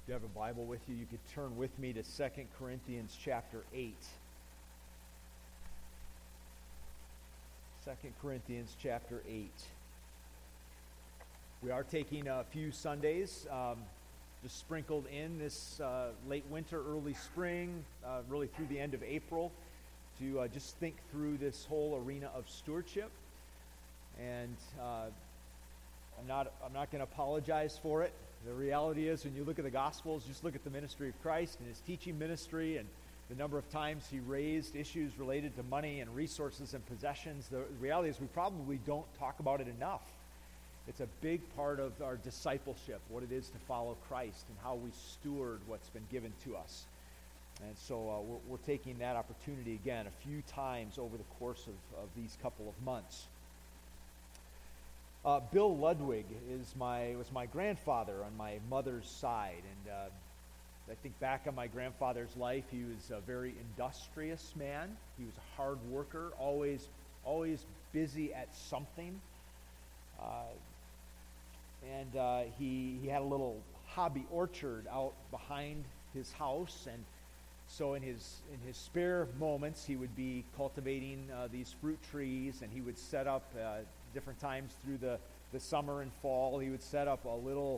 If you have a Bible with you, you could turn with me to 2 Corinthians chapter 8. 2 Corinthians chapter 8. We are taking a few Sundays just sprinkled in this late winter, early spring, really through the end of April, to just think through this whole arena of stewardship. And I'm not going to apologize for it. The reality is, when you look at the Gospels, just look at the ministry of Christ and his teaching ministry and the number of times he raised issues related to money and resources and possessions. The reality is we probably don't talk about it enough. It's a big part of our discipleship, what it is to follow Christ and how we steward what's been given to us. And so we're taking that opportunity again a few times over the course of these couple of months. Bill Ludwig was my grandfather on my mother's side, and I think back on my grandfather's life, he was a very industrious man. He was a hard worker, always busy at something, and he had a little hobby orchard out behind his house, and so in his spare moments, he would be cultivating these fruit trees, and he would set up different times through the summer and fall. He would set up a little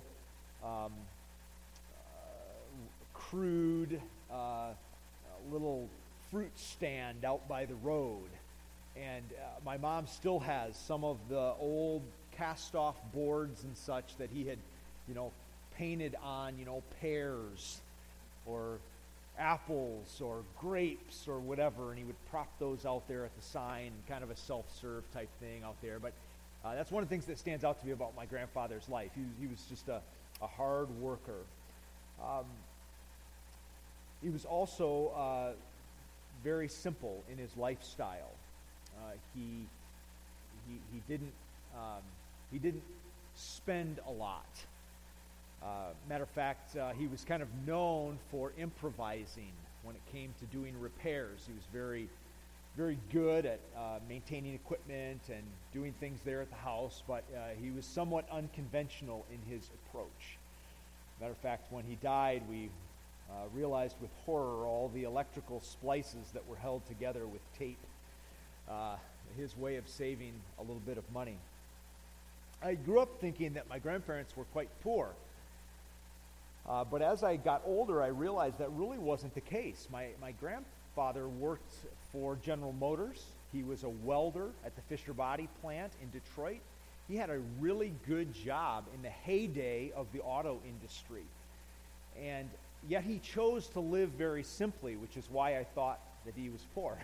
crude little fruit stand out by the road, and my mom still has some of the old cast-off boards and such that he had, painted on, pears or apples or grapes or whatever, and he would prop those out there at the sign, kind of a self-serve type thing out there. But that's one of the things that stands out to me about my grandfather's life. He was just a hard worker. He was also very simple in his lifestyle. He didn't spend a lot. Matter of fact, he was kind of known for improvising when it came to doing repairs. He was very, very good at maintaining equipment and doing things there at the house, but he was somewhat unconventional in his approach. Matter of fact, when he died, we realized with horror all the electrical splices that were held together with tape. His way of saving a little bit of money. I grew up thinking that my grandparents were quite poor. But as I got older, I realized that really wasn't the case. My grandfather worked for General Motors. He was a welder at the Fisher Body plant in Detroit. He had a really good job in the heyday of the auto industry. And yet he chose to live very simply, which is why I thought that he was poor.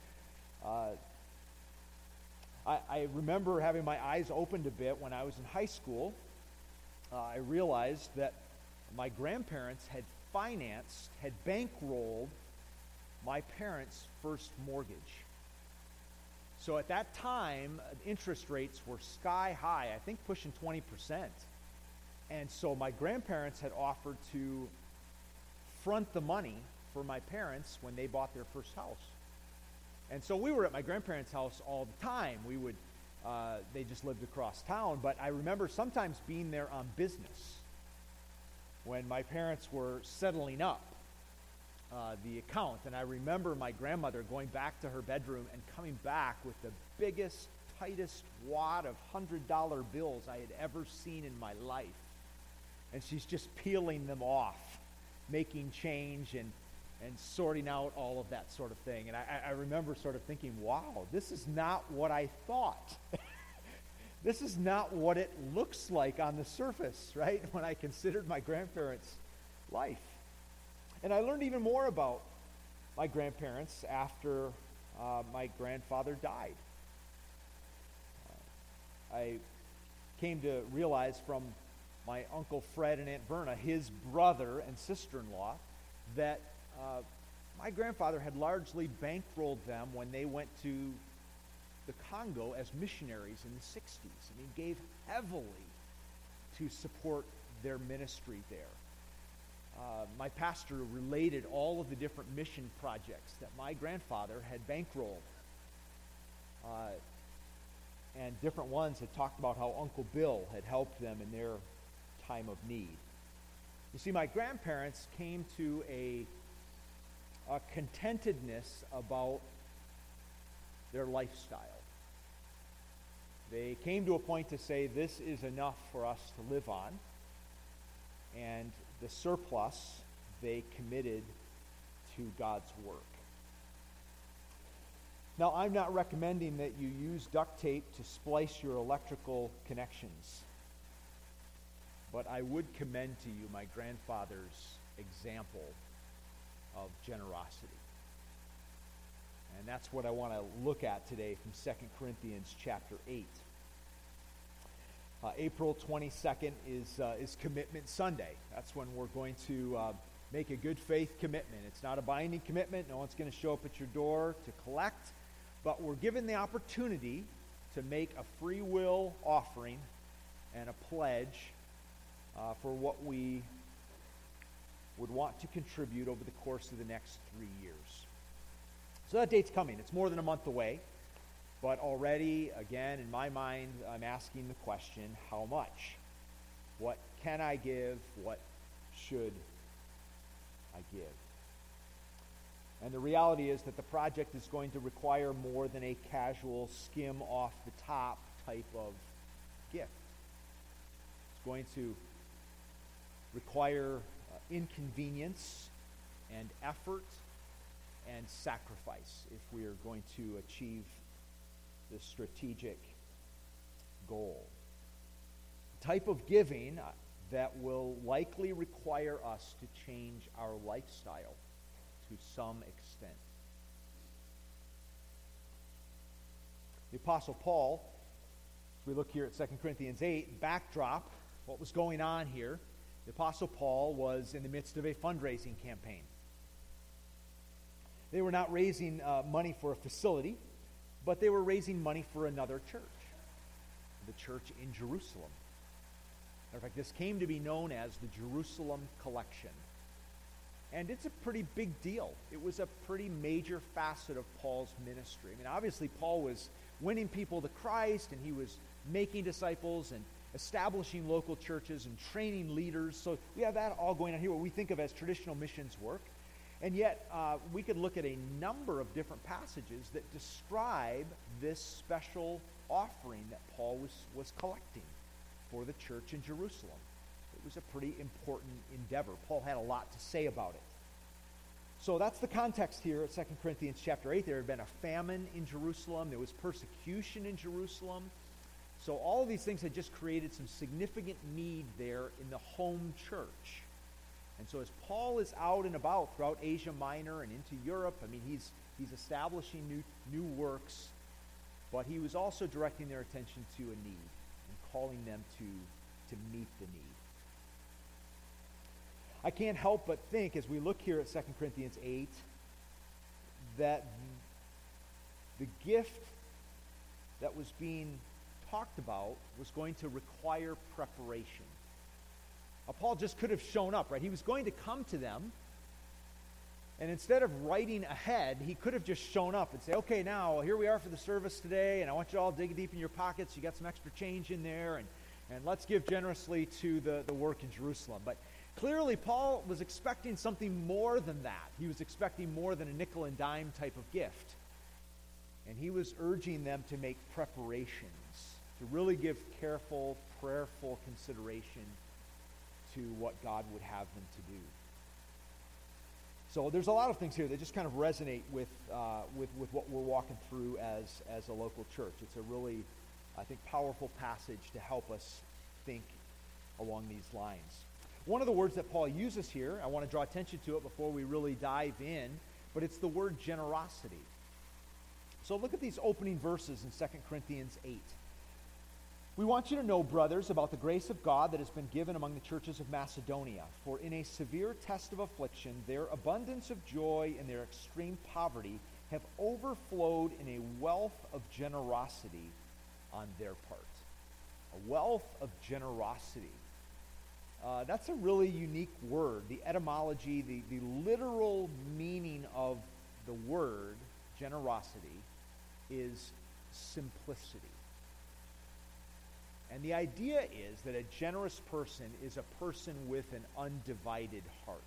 I remember having my eyes opened a bit when I was in high school. I realized that my grandparents had bankrolled my parents' first mortgage. So at that time, interest rates were sky high, I think pushing 20%. And so my grandparents had offered to front the money for my parents when they bought their first house. And so we were at my grandparents' house all the time. They just lived across town, but I remember sometimes being there on business when my parents were settling up the account. And I remember my grandmother going back to her bedroom and coming back with the biggest, tightest wad of $100 bills I had ever seen in my life. And she's just peeling them off, making change and sorting out all of that sort of thing. And I remember sort of thinking, wow, this is not what I thought. This is not what it looks like on the surface, right, when I considered my grandparents' life. And I learned even more about my grandparents after my grandfather died. I came to realize from my Uncle Fred and Aunt Verna, his brother and sister-in-law, that my grandfather had largely bankrolled them when they went to the Congo as missionaries in the 60s. And he gave heavily to support their ministry there. My pastor related all of the different mission projects that my grandfather had bankrolled. And different ones had talked about how Uncle Bill had helped them in their time of need. You see, my grandparents came to a contentedness about their lifestyle. They came to a point to say, this is enough for us to live on, and the surplus they committed to God's work. Now, I'm not recommending that you use duct tape to splice your electrical connections, but I would commend to you my grandfather's example of generosity. And that's what I want to look at today from 2 Corinthians chapter 8. April 22nd is Commitment Sunday. That's when we're going to make a good faith commitment. It's not a binding commitment. No one's going to show up at your door to collect. But we're given the opportunity to make a free will offering and a pledge for what we would want to contribute over the course of the next 3 years. So that date's coming. It's more than a month away. But already, again, in my mind, I'm asking the question, how much? What can I give? What should I give? And the reality is that the project is going to require more than a casual skim off the top type of gift. It's going to require inconvenience and effort and sacrifice if we are going to achieve this strategic goal. The type of giving that will likely require us to change our lifestyle to some extent. The Apostle Paul, as we look here at 2 Corinthians 8, backdrop, what was going on here. The Apostle Paul was in the midst of a fundraising campaign. They were not raising money for a facility, but they were raising money for another church, the church in Jerusalem. Matter of fact, this came to be known as the Jerusalem Collection. And it's a pretty big deal. It was a pretty major facet of Paul's ministry. I mean, obviously, Paul was winning people to Christ, and he was making disciples and establishing local churches and training leaders. So we have that all going on here, what we think of as traditional missions work. And yet, we could look at a number of different passages that describe this special offering that Paul was collecting for the church in Jerusalem. It was a pretty important endeavor. Paul had a lot to say about it. So that's the context here at 2 Corinthians chapter 8. There had been a famine in Jerusalem. There was persecution in Jerusalem. So all of these things had just created some significant need there in the home church. And so as Paul is out and about throughout Asia Minor and into Europe, I mean, he's establishing new works, but he was also directing their attention to a need and calling them to meet the need. I can't help but think, as we look here at 2 Corinthians 8, that the gift that was being talked about was going to require preparation. Paul just could have shown up, right? He was going to come to them, and instead of writing ahead, he could have just shown up and say, okay, now, here we are for the service today, and I want you all to dig deep in your pockets. You got some extra change in there, and let's give generously to the work in Jerusalem. But clearly, Paul was expecting something more than that. He was expecting more than a nickel and dime type of gift. And he was urging them to make preparations, to really give careful, prayerful consideration to what God would have them to do. So there's a lot of things here that just kind of resonate with what we're walking through as a local church. It's a really, I think, powerful passage to help us think along these lines. One of the words that Paul uses here, I want to draw attention to it before we really dive in, but it's the word generosity. So look at these opening verses in 2 Corinthians 8. We want you to know, brothers, about the grace of God that has been given among the churches of Macedonia. For in a severe test of affliction, their abundance of joy and their extreme poverty have overflowed in a wealth of generosity on their part. A wealth of generosity. That's a really unique word. The etymology, the literal meaning of the word generosity is simplicity. And the idea is that a generous person is a person with an undivided heart.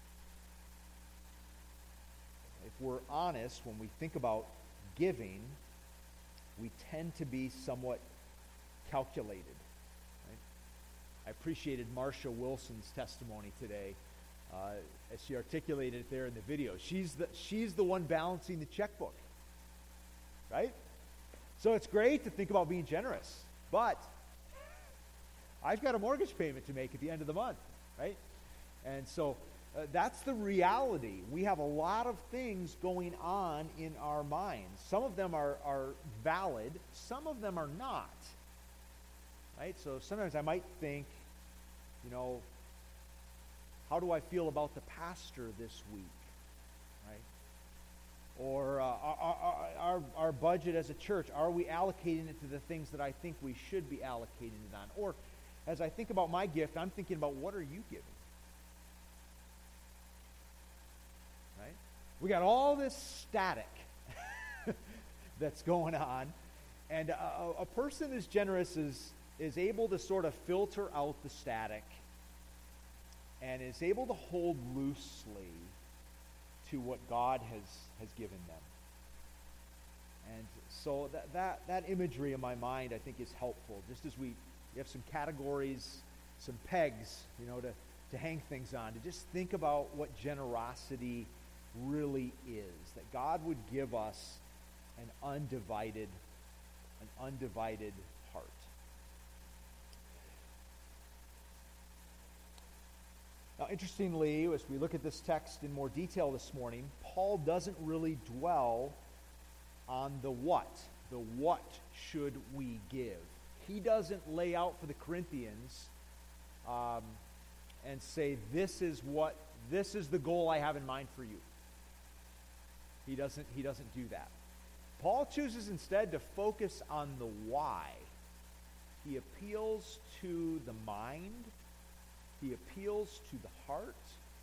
If we're honest, when we think about giving, we tend to be somewhat calculated. Right? I appreciated Marsha Wilson's testimony today as she articulated it there in the video. She's the one balancing the checkbook, right? So it's great to think about being generous, but I've got a mortgage payment to make at the end of the month, right? And so that's the reality. We have a lot of things going on in our minds. Some of them are valid. Some of them are not, right? So sometimes I might think, how do I feel about the pastor this week, right? Or our budget as a church, are we allocating it to the things that I think we should be allocating it on? Or as I think about my gift, I'm thinking about, what are you giving? Right? We got all this static that's going on, and a person as generous is able to sort of filter out the static and is able to hold loosely to what God has given them. And so that imagery in my mind, I think, is helpful. Just as we have some categories, some pegs, to hang things on, to just think about what generosity really is. That God would give us an undivided heart. Now, interestingly, as we look at this text in more detail this morning, Paul doesn't really dwell on the what. The what should we give? He doesn't lay out for the Corinthians and say, this is the goal I have in mind for you. He doesn't do that. Paul chooses instead to focus on the why. He appeals to the mind. He appeals to the heart.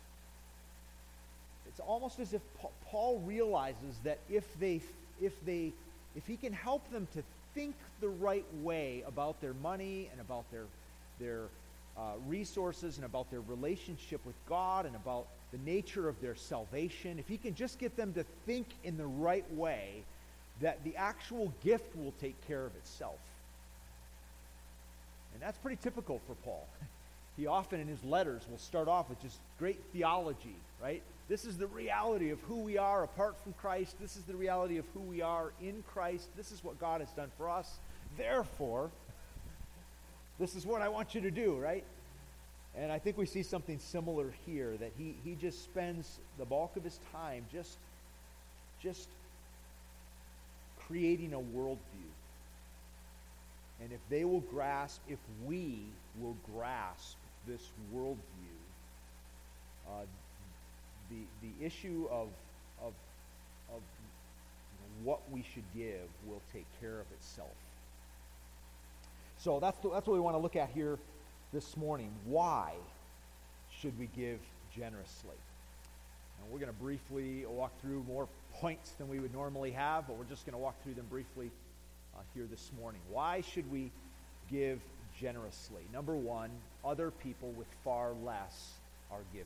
It's almost as if Paul realizes that if he can help them to think the right way about their money and about their resources and about their relationship with God and about the nature of their salvation, if he can just get them to think in the right way, that the actual gift will take care of itself. And that's pretty typical for Paul. He often in his letters will start off with just great theology, right? This is the reality of who we are apart from Christ. This is the reality of who we are in Christ. This is what God has done for us. Therefore, this is what I want you to do, right? And I think we see something similar here, that he just spends the bulk of his time just creating a worldview. And if they will grasp, if we will grasp this worldview, the issue of what we should give will take care of itself. So that's what we want to look at here this morning. Why should we give generously? And we're going to briefly walk through more points than we would normally have, but we're just going to walk through them briefly here this morning. Why should we give generously? Number one, other people with far less are giving.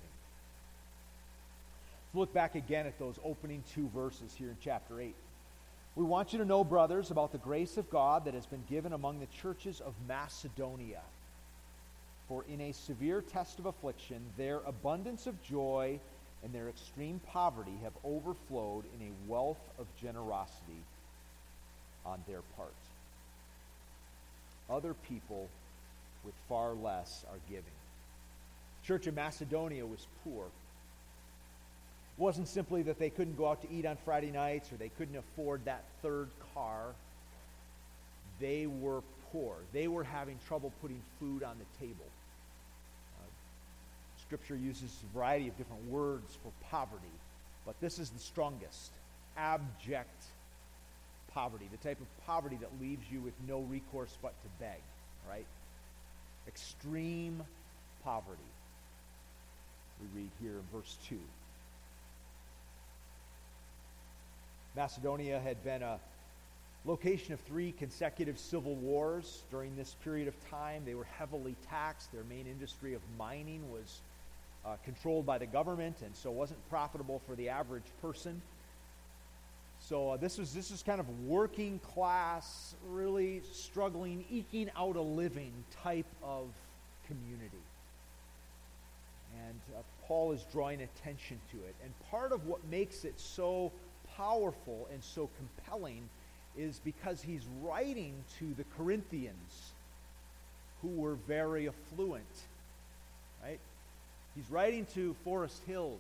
Let's look back again at those opening two verses here in chapter 8. We want you to know, brothers, about the grace of God that has been given among the churches of Macedonia. For in a severe test of affliction, their abundance of joy and their extreme poverty have overflowed in a wealth of generosity on their part. Other people with far less are giving. The Church of Macedonia was poor. It wasn't simply that they couldn't go out to eat on Friday nights or they couldn't afford that third car. They were poor. They were having trouble putting food on the table. Scripture uses a variety of different words for poverty, but this is the strongest. Abject poverty, the type of poverty that leaves you with no recourse but to beg, right? Extreme poverty. We read here in verse 2. Macedonia had been location of 3 consecutive civil wars during this period of time. They were heavily taxed. Their main industry of mining was controlled by the government, and so wasn't profitable for the average person. So this is kind of working class, really struggling, eking out a living type of community. And Paul is drawing attention to it. And part of what makes it so powerful and so compelling is because he's writing to the Corinthians who were very affluent, right? He's writing to Forest Hills.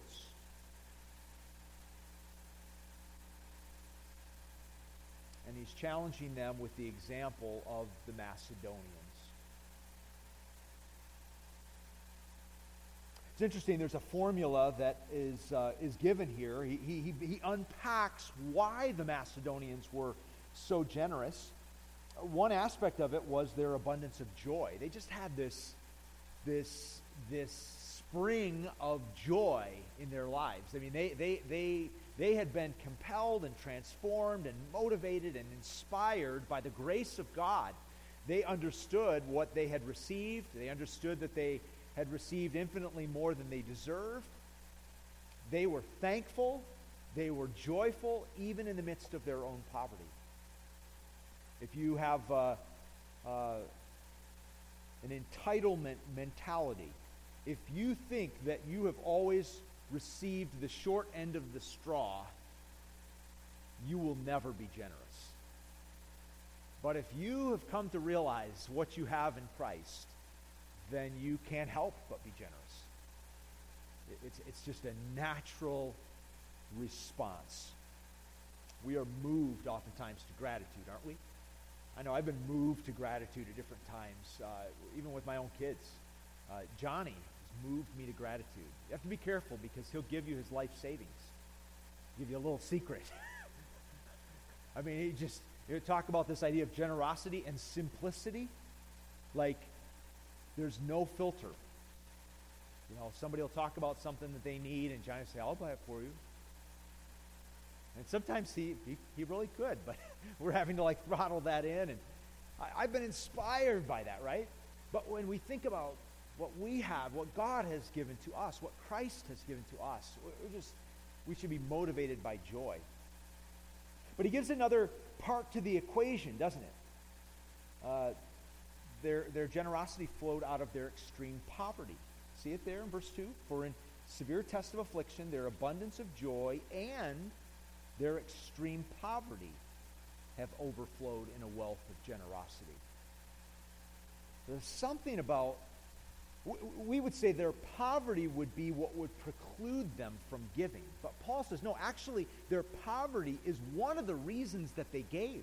And he's challenging them with the example of the Macedonians. It's interesting, there's a formula that is given here. He unpacks why the Macedonians were so generous. One aspect of it was their abundance of joy. They just had this spring of joy in their lives. I mean, they had been compelled and transformed and motivated and inspired by the grace of God. They understood what they had received. They understood that they had received infinitely more than they deserved. They were thankful. They were joyful, even in the midst of their own poverty. If you have an entitlement mentality, if you think that you have always received the short end of the straw, you will never be generous. But if you have come to realize what you have in Christ, then you can't help but be generous. It's just a natural response. We are moved oftentimes to gratitude, aren't we? I know I've been moved to gratitude at different times, even with my own kids. Johnny has moved me to gratitude. You have to be careful because he'll give you his life savings. Give you a little secret. I mean, you talk about this idea of generosity and simplicity. Like, there's no filter. You know, somebody will talk about something that they need, and Johnny will say, I'll buy it for you. And sometimes he really could, but we're having to throttle that in. And I've been inspired by that, right? But when we think about what we have, what God has given to us, what Christ has given to us, we should be motivated by joy. But he gives another part to the equation, doesn't it? Their generosity flowed out of their extreme poverty. See it there in verse 2? For in severe test of affliction, their abundance of joy and their extreme poverty have overflowed in a wealth of generosity. There's something about, we would say their poverty would be what would preclude them from giving. But Paul says, no, actually, their poverty is one of the reasons that they gave.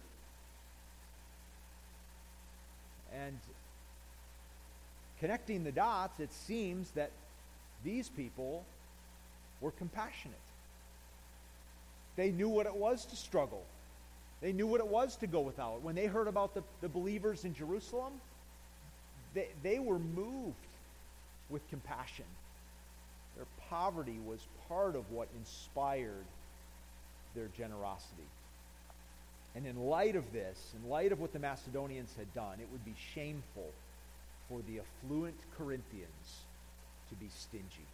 And connecting the dots, it seems that these people were compassionate. They knew what it was to struggle. They knew what it was to go without. When they heard about the believers in Jerusalem, they were moved with compassion. Their poverty was part of what inspired their generosity. And in light of this, in light of what the Macedonians had done, it would be shameful for the affluent Corinthians to be stingy.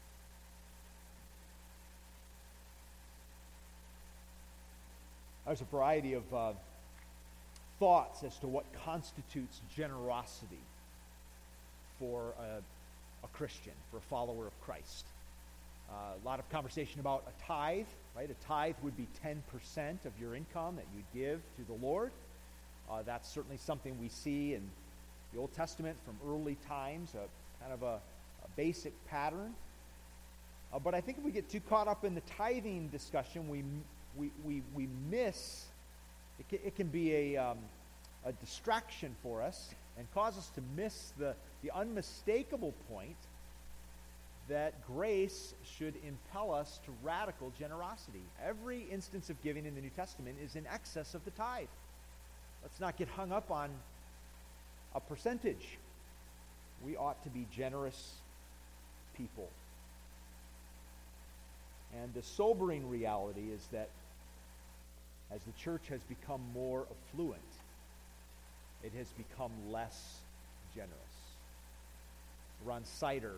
There's a variety of thoughts as to what constitutes generosity for a Christian, for a follower of Christ. A lot of conversation about a tithe, right? A tithe would be 10% of your income that you give to the Lord. That's certainly something we see in the Old Testament from early times, a kind of a basic pattern. But I think if we get too caught up in the tithing discussion, we miss, it can be a distraction for us and cause us to miss the unmistakable point that grace should impel us to radical generosity. Every instance of giving in the New Testament is in excess of the tithe. Let's not get hung up on a percentage. We ought to be generous people. And the sobering reality is that As the church has become more affluent, it has become less generous. Ron Sider,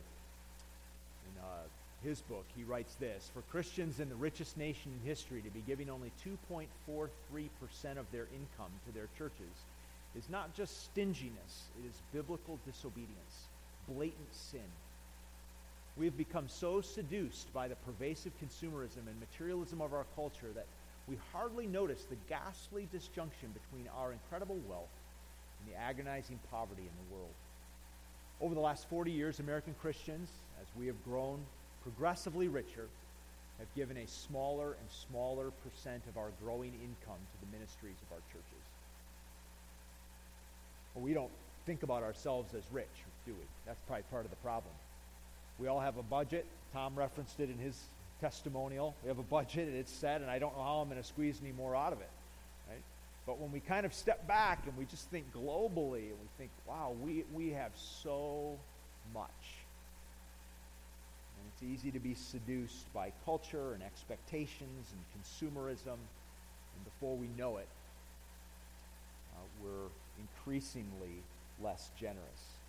in his book, he writes this: for Christians in the richest nation in history to be giving only 2.43% of their income to their churches is not just stinginess, it is biblical disobedience, blatant sin. We have become so seduced by the pervasive consumerism and materialism of our culture that we hardly notice the ghastly disjunction between our incredible wealth and the agonizing poverty in the world. Over the last 40 years, American Christians, as we have grown progressively richer, have given a smaller and smaller percent of our growing income to the ministries of our churches. Well, we don't think about ourselves as rich, do we? That's probably part of the problem. We all have a budget. Tom referenced it in his testimonial. We have a budget, and it's set, and I don't know how I'm going to squeeze any more out of it. Right? But when we kind of step back and we just think globally, and we think, wow, we have so much. And it's easy to be seduced by culture and expectations and consumerism, and before we know it, we're increasingly less generous.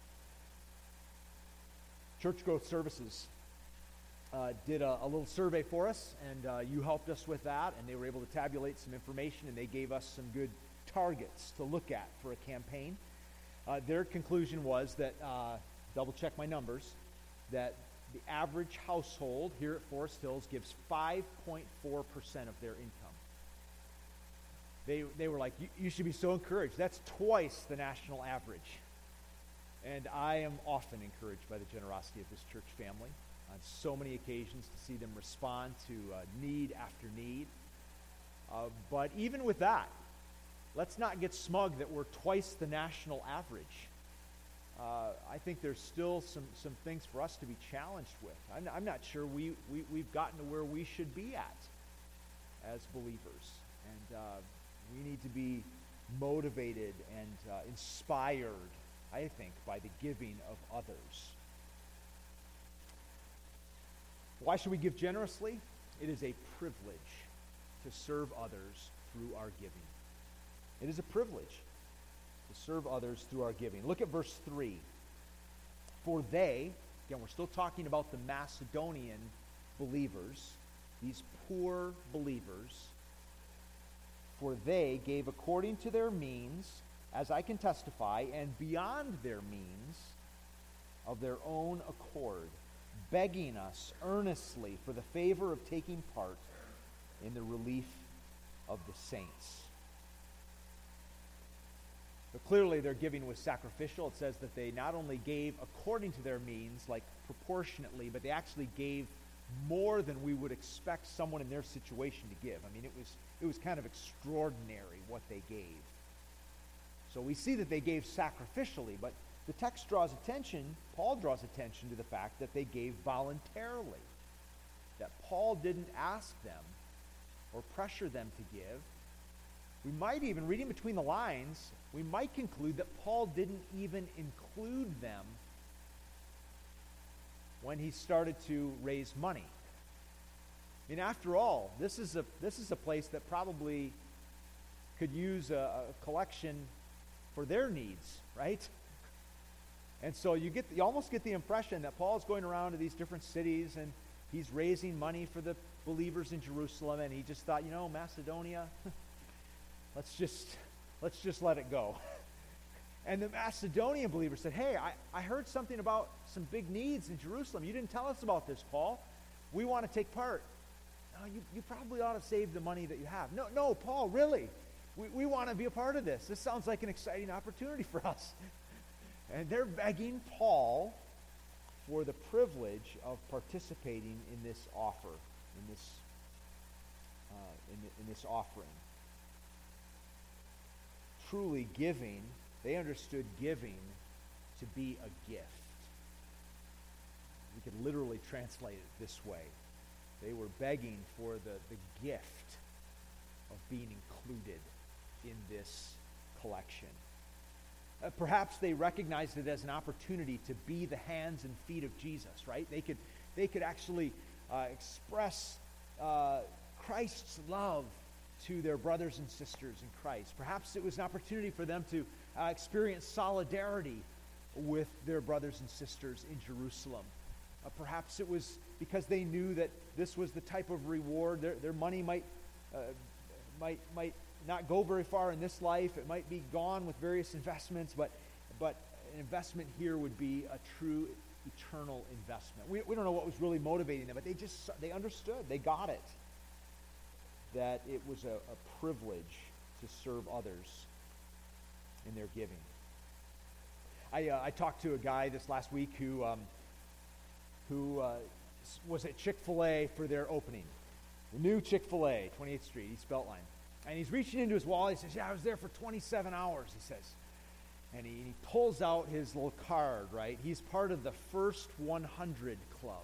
Church Growth Services did a little survey for us, and you helped us with that, and they were able to tabulate some information, and they gave us some good targets to look at for a campaign. Their conclusion was that, double check my numbers, that the average household here at Forest Hills gives 5.4% of their income. They were like, you should be so encouraged. That's twice the national average. And I am often encouraged by the generosity of this church family on so many occasions to see them respond to need after need. But even with that, let's not get smug that we're twice the national average. I think there's still some things for us to be challenged with. I'm not sure we've gotten to where we should be at as believers. And we need to be motivated and inspired, I think, by the giving of others. Why should we give generously? It is a privilege to serve others through our giving. It is a privilege to serve others through our giving. Look at verse 3. For they, again, we're still talking about the Macedonian believers, these poor believers, for they gave according to their means, as I can testify, and beyond their means, of their own accord, begging us earnestly for the favor of taking part in the relief of the saints. But clearly their giving was sacrificial. It says that they not only gave according to their means, like proportionately, but they actually gave more than we would expect someone in their situation to give. I mean, it was kind of extraordinary what they gave. So we see that they gave sacrificially, but the text draws attention, Paul draws attention to the fact that they gave voluntarily. That Paul didn't ask them or pressure them to give. We might even, reading between the lines, we might conclude that Paul didn't even include them when he started to raise money. I mean, after all, this is a place that probably could use a collection for their needs, right? And so you almost get the impression that Paul's going around to these different cities and he's raising money for the believers in Jerusalem, and he just thought, Macedonia, let's just let it go. And the Macedonian believers said, hey, I heard something about some big needs in Jerusalem. You didn't tell us about this, Paul. We want to take part. No, you probably ought to save the money that you have. No, Paul, really. We want to be a part of this. This sounds like an exciting opportunity for us. And they're begging Paul for the privilege of participating in this offer, in this offering. Truly giving, they understood giving to be a gift. We could literally translate it this way. They were begging for the gift of being included in this collection. Perhaps they recognized it as an opportunity to be the hands and feet of Jesus, right? They could actually express Christ's love to their brothers and sisters in Christ. Perhaps it was an opportunity for them to experience solidarity with their brothers and sisters in Jerusalem. Perhaps it was because they knew that this was the type of reward. Their money might not go very far in this life. It might be gone with various investments, but an investment here would be a true eternal investment. We don't know what was really motivating them, but they understood. They got it. That it was a privilege to serve others in their giving. I talked to a guy this last week who was at Chick-fil-A for their opening. The new Chick-fil-A, 28th Street, East Beltline. And he's reaching into his wallet. He says, I was there for 27 hours, he says. And he pulls out his little card, right? He's part of the First 100 Club.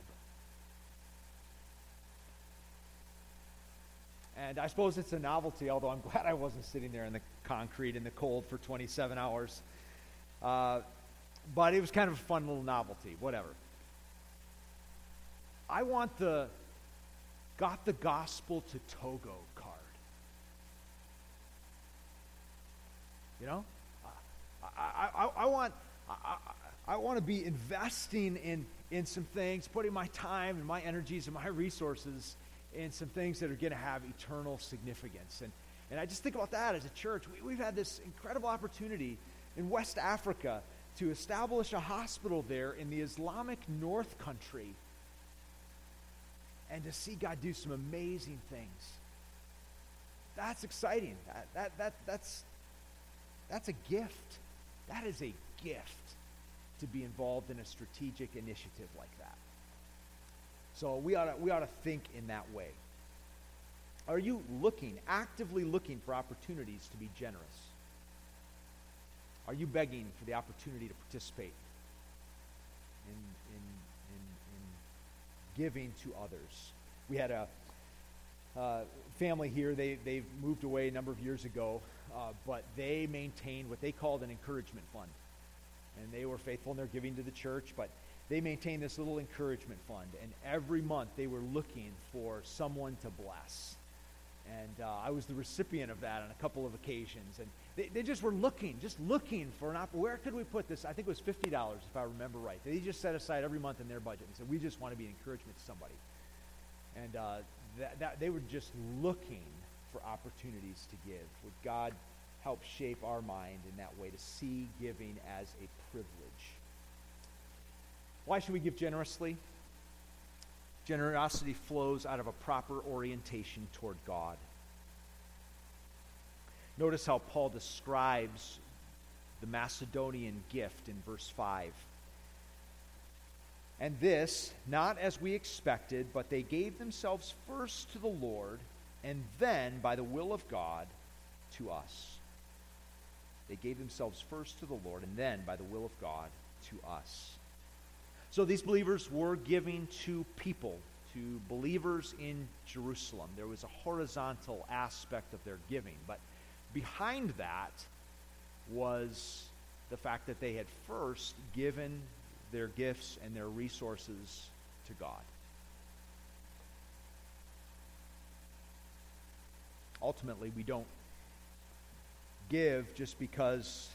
And I suppose it's a novelty, although I'm glad I wasn't sitting there in the concrete in the cold for 27 hours. But it was kind of a fun little novelty, whatever. I want the Got the Gospel to Togo card. You know? I want to be investing in some things, putting my time and my energies and my resources in some things that are going to have eternal significance. And I just think about that as a church. We've had this incredible opportunity in West Africa to establish a hospital there in the Islamic North Country and to see God do some amazing things. That's exciting. That's a gift. That is a gift to be involved in a strategic initiative like that. So we ought to think in that way. Are you actively looking for opportunities to be generous? Are you begging for the opportunity to participate in giving to others? We had a family here. They've moved away a number of years ago, but they maintained what they called an encouragement fund. And they were faithful in their giving to the church, but they maintained this little encouragement fund. And every month they were looking for someone to bless. And I was the recipient of that on a couple of occasions. And they just were looking for an opportunity. Where could we put this? I think it was $50, if I remember right. They just set aside every month in their budget and said, we just want to be an encouragement to somebody. And they were just looking for opportunities to give. Would God help shape our mind in that way to see giving as a privilege? Why should we give generously? Generosity flows out of a proper orientation toward God. Notice how Paul describes the Macedonian gift in verse 5. And this, not as we expected, but they gave themselves first to the Lord, and then, by the will of God, to us. They gave themselves first to the Lord, and then, by the will of God, to us. So these believers were giving to people, to believers in Jerusalem. There was a horizontal aspect of their giving, but behind that was the fact that they had first given their gifts and their resources to God. Ultimately, we don't give just because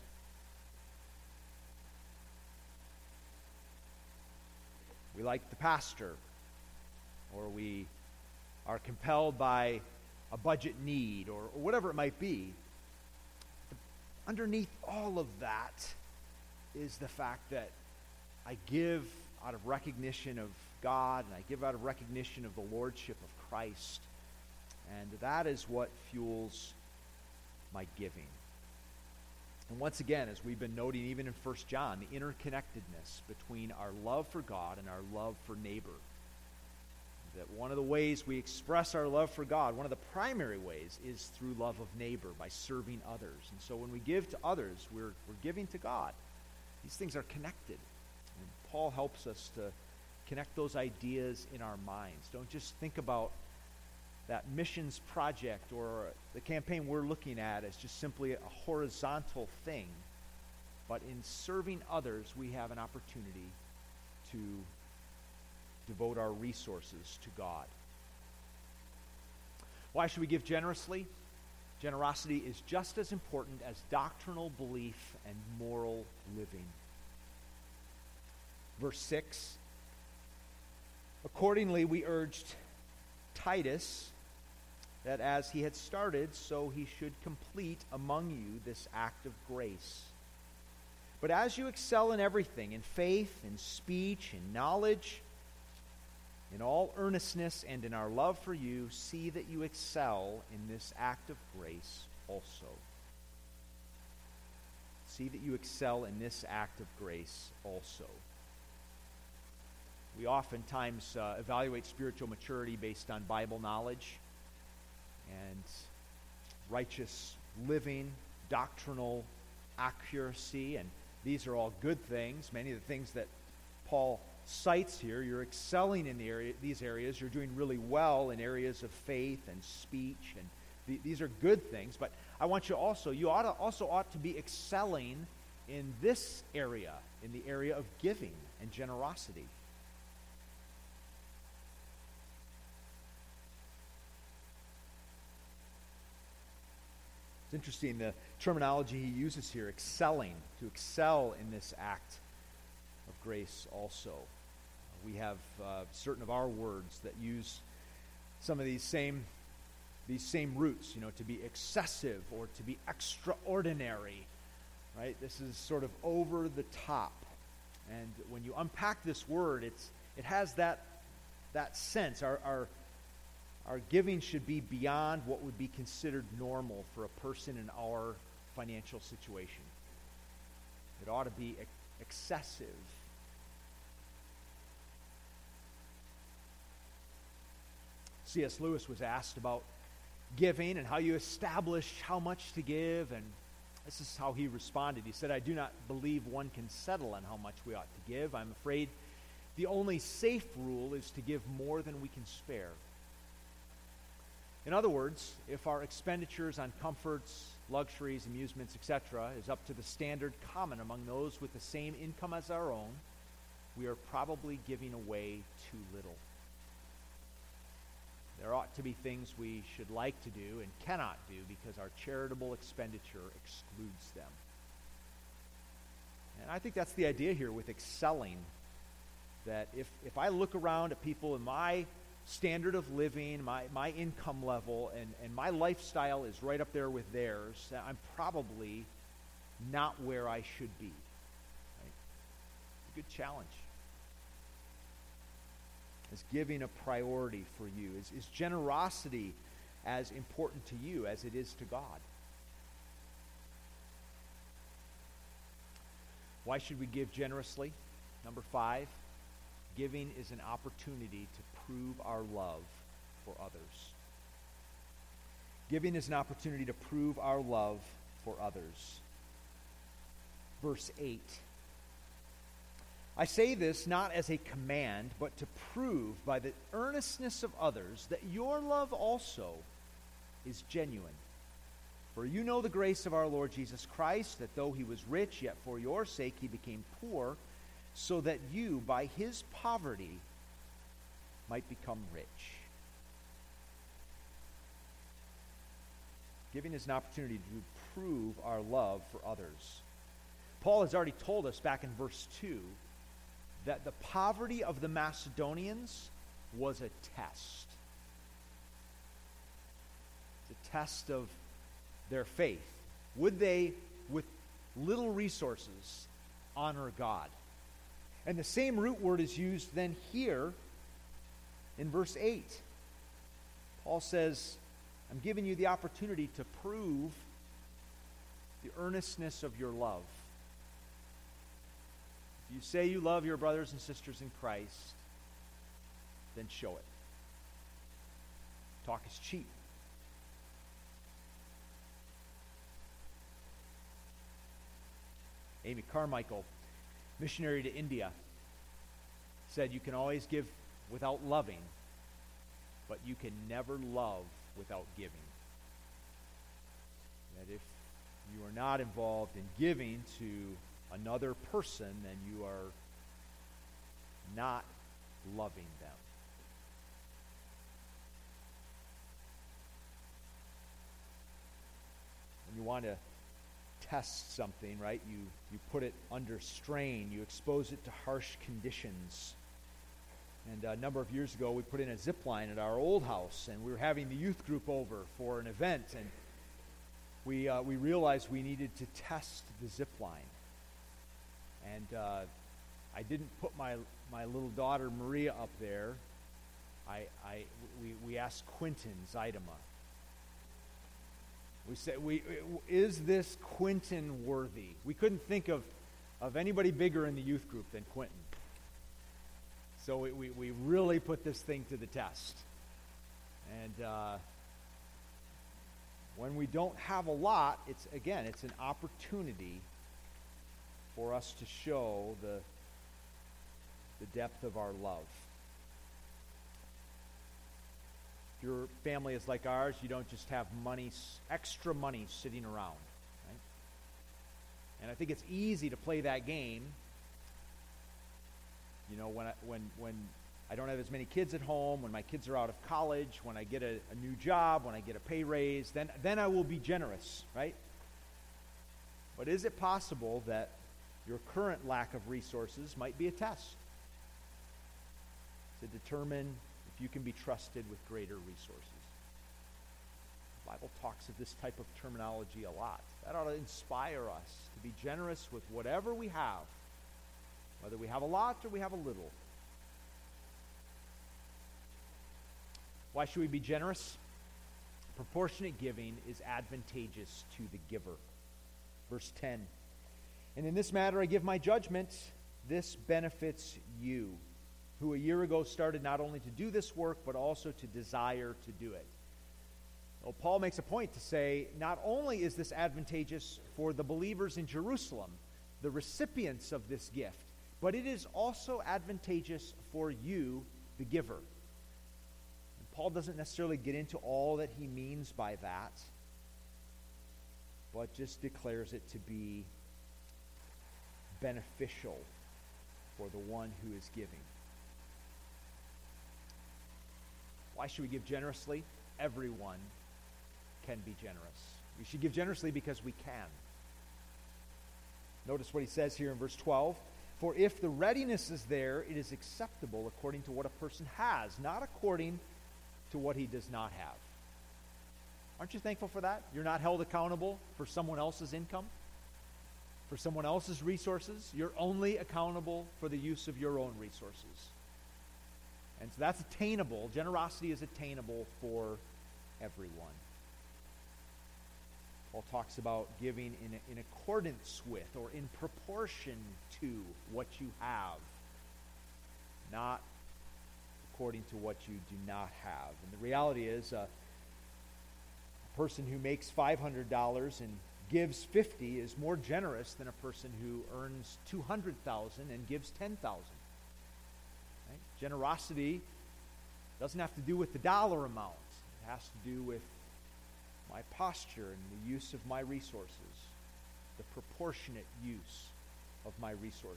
we like the pastor, or we are compelled by a budget need, or whatever it might be. Underneath all of that is the fact that I give out of recognition of God, and I give out of recognition of the lordship of Christ. And that is what fuels my giving. And once again, as we've been noting even in 1 John, the interconnectedness between our love for God and our love for neighbor. That one of the ways we express our love for God, one of the primary ways, is through love of neighbor, by serving others. And so when we give to others, we're giving to God. These things are connected. And Paul helps us to connect those ideas in our minds. Don't just think about that missions project or the campaign we're looking at as just simply a horizontal thing. But in serving others, we have an opportunity to devote our resources to God. Why should we give generously? Generosity is just as important as doctrinal belief and moral living. Verse 6, accordingly we urged Titus that as he had started, so he should complete among you this act of grace. But as you excel in everything, in faith, in speech, in knowledge, in all earnestness, and in our love for you, see that you excel in this act of grace also. See that you excel in this act of grace also. We oftentimes evaluate spiritual maturity based on Bible knowledge and righteous living, doctrinal accuracy, and these are all good things. Many of the things that Paul cites here, you're excelling in these areas. You're doing really well in areas of faith and speech, and these are good things. But I want you ought to be excelling in this area, in the area of giving and generosity. It's interesting the terminology he uses here, excelling, to excel in this act of grace also. We have certain of our words that use some of these same roots, to be excessive or to be extraordinary, right? This is sort of over the top. And when you unpack this word, it has that sense. Our giving should be beyond what would be considered normal for a person in our financial situation. It ought to be excessive. C.S. Lewis was asked about giving and how you establish how much to give, and this is how he responded. He said, I do not believe one can settle on how much we ought to give. I'm afraid the only safe rule is to give more than we can spare. In other words, if our expenditures on comforts, luxuries, amusements, etc. is up to the standard common among those with the same income as our own, we are probably giving away too little. There ought to be things we should like to do and cannot do because our charitable expenditure excludes them. And I think that's the idea here with excelling, that if I look around at people in my standard of living, my income level, and my lifestyle is right up there with theirs, I'm probably not where I should be. Right? It's a good challenge. Is giving a priority for you? Is generosity as important to you as it is to God? Why should we give generously? Number 5, giving is an opportunity to prove our love for others. Giving is an opportunity to prove our love for others. Verse 8. I say this not as a command, but to prove by the earnestness of others that your love also is genuine. For you know the grace of our Lord Jesus Christ, that though he was rich, yet for your sake he became poor, so that you, by his poverty, might become rich. Giving is an opportunity to prove our love for others. Paul has already told us back in verse 2 that the poverty of the Macedonians was a test. It's a test of their faith. Would they, with little resources, honor God? And the same root word is used then here in verse 8. Paul says, I'm giving you the opportunity to prove the earnestness of your love. If you say you love your brothers and sisters in Christ, then show it. Talk is cheap. Amy Carmichael, missionary to India, said you can always give without loving, but you can never love without giving. That if you are not involved in giving to another person, then you are not loving them. want to test something, right? You put it under strain. You expose it to harsh conditions. And a number of years ago, we put in a zip line at our old house, and we were having the youth group over for an event, and we realized we needed to test the zip line. And I didn't put my little daughter Maria up there. We asked Quentin Zeidema. We said, is this Quentin worthy? We couldn't think of anybody bigger in the youth group than Quentin. So we really put this thing to the test. And when we don't have a lot, it's an opportunity for us to show the depth of our love. If your family is like ours, you don't just have extra money sitting around, right? And I think it's easy to play that game. You know, when I don't have as many kids at home, when my kids are out of college, when I get a new job, when I get a pay raise, then I will be generous, right? But is it possible that your current lack of resources might be a test to determine if you can be trusted with greater resources? The Bible talks of this type of terminology a lot. That ought to inspire us to be generous with whatever we have, whether we have a lot or we have a little. Why should we be generous? Proportionate giving is advantageous to the giver. Verse 10. And in this matter I give my judgment. This benefits you, who a year ago started not only to do this work, but also to desire to do it. Well, Paul makes a point to say, not only is this advantageous for the believers in Jerusalem, the recipients of this gift, but it is also advantageous for you, the giver. And Paul doesn't necessarily get into all that he means by that, but just declares it to be beneficial for the one who is giving. Why should we give generously? Everyone can be generous. We should give generously because we can. Notice what he says here in verse 12. For if the readiness is there, it is acceptable according to what a person has, not according to what he does not have. Aren't you thankful for that? You're not held accountable for someone else's income, for someone else's resources. You're only accountable for the use of your own resources. And so that's attainable. Generosity is attainable for everyone. Paul talks about giving in accordance with or in proportion to what you have, not according to what you do not have. And the reality is a person who makes $500 and gives $50 is more generous than a person who earns $200,000 and gives $10,000. Right? Generosity doesn't have to do with the dollar amount. It has to do with my posture and the use of my resources, the proportionate use of my resources.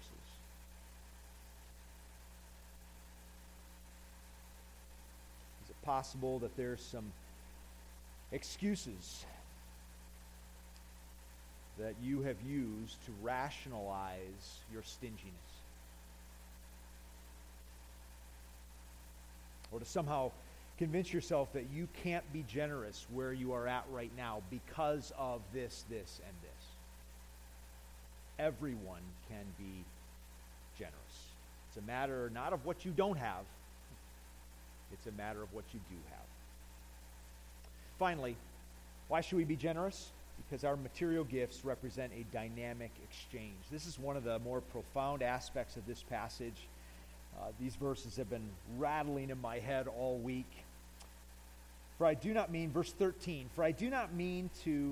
Is it possible that there's some excuses that you have used to rationalize your stinginess? Or to somehow convince yourself that you can't be generous where you are at right now because of this, and this. Everyone can be generous. It's a matter not of what you don't have. It's a matter of what you do have. Finally, why should we be generous? Because our material gifts represent a dynamic exchange. This is one of the more profound aspects of this passage. These verses have been rattling in my head all week. For I do not mean, verse 13, for I do not mean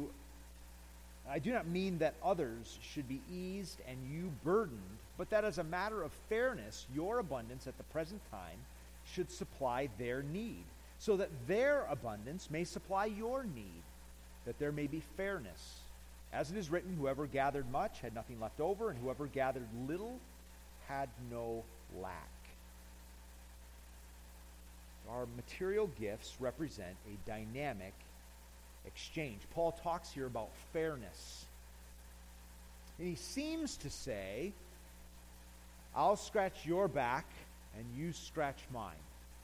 that others should be eased and you burdened, but that as a matter of fairness, your abundance at the present time should supply their need, so that their abundance may supply your need, that there may be fairness. As it is written, whoever gathered much had nothing left over, and whoever gathered little had no lack. Our material gifts represent a dynamic exchange. Paul talks here about fairness. And he seems to say, I'll scratch your back and you scratch mine.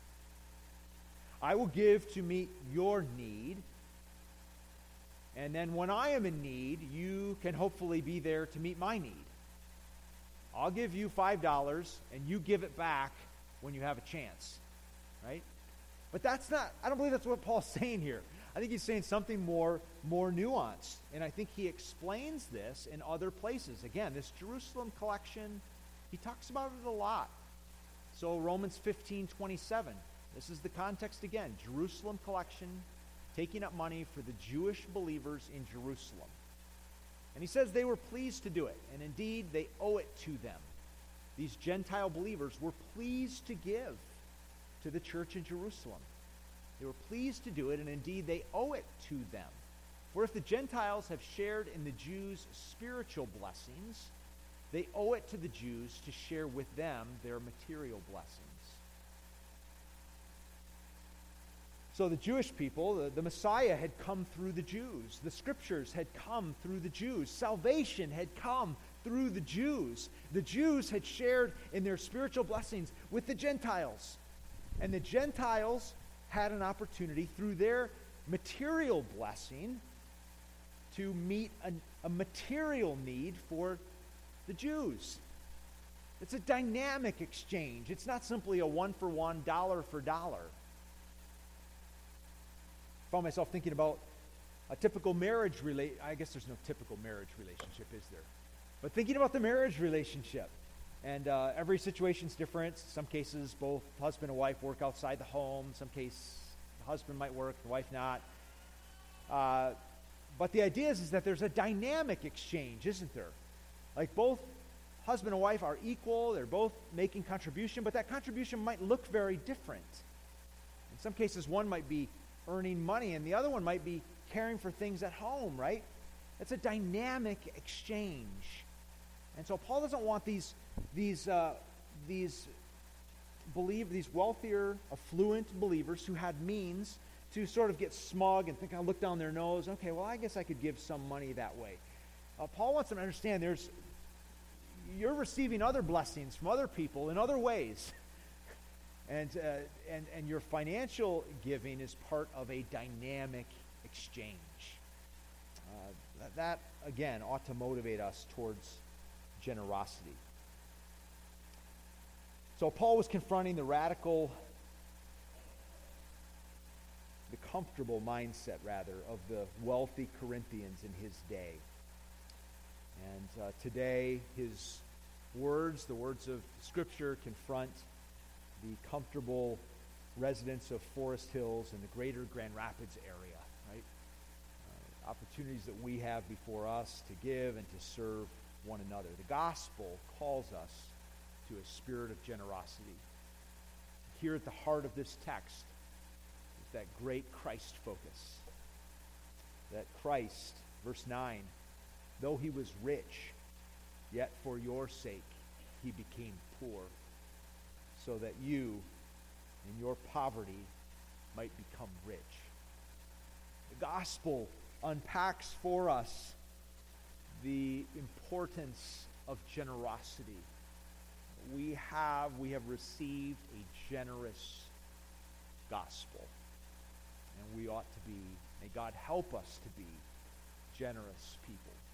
I will give to meet your need, and then when I am in need, you can hopefully be there to meet my need. I'll give you $5 and you give it back when you have a chance, right? But that's not, I don't believe that's what Paul's saying here. I think he's saying something more nuanced, and I think he explains this in other places. Again, this Jerusalem collection, he talks about it a lot. So Romans 15:27, this is the context again. Jerusalem collection, taking up money for the Jewish believers in Jerusalem. And he says they were pleased to do it, and indeed they owe it to them. These Gentile believers were pleased to give to the church in Jerusalem. They were pleased to do it, and indeed they owe it to them. For if the Gentiles have shared in the Jews' spiritual blessings, they owe it to the Jews to share with them their material blessings. So the Jewish people, the Messiah had come through the Jews. The Scriptures had come through the Jews. Salvation had come through the Jews. The Jews had shared in their spiritual blessings with the Gentiles. And the Gentiles had an opportunity through their material blessing to meet a material need for the Jews. It's a dynamic exchange. It's not simply a one-for-one, dollar-for-dollar. I found myself thinking about a typical marriage I guess there's no typical marriage relationship, is there? But thinking about the marriage relationship. And every situation's different. Some cases, both husband and wife work outside the home. Some cases, the husband might work, the wife not. But the idea is that there's a dynamic exchange, isn't there? Like both husband and wife are equal. They're both making contribution, but that contribution might look very different. In some cases, one might be earning money, and the other one might be caring for things at home, right? It's a dynamic exchange. And so Paul doesn't want these wealthier, affluent believers who had means to sort of get smug and think, I'll look down their nose. Okay, well, I guess I could give some money that way. Paul wants them to understand you're receiving other blessings from other people in other ways. And your financial giving is part of a dynamic exchange. That, again, ought to motivate us towards generosity. So Paul was confronting the comfortable mindset, rather, of the wealthy Corinthians in his day. And today, his words, the words of Scripture, confront the comfortable residents of Forest Hills and the greater Grand Rapids area, right? Opportunities that we have before us to give and to serve one another. The gospel calls us to a spirit of generosity. Here at the heart of this text is that great Christ focus. That Christ, verse 9, though he was rich, yet for your sake he became poor, so that you, in your poverty, might become rich. The gospel unpacks for us the importance of generosity. We have received a generous gospel, and we ought to be, may God help us to be generous people.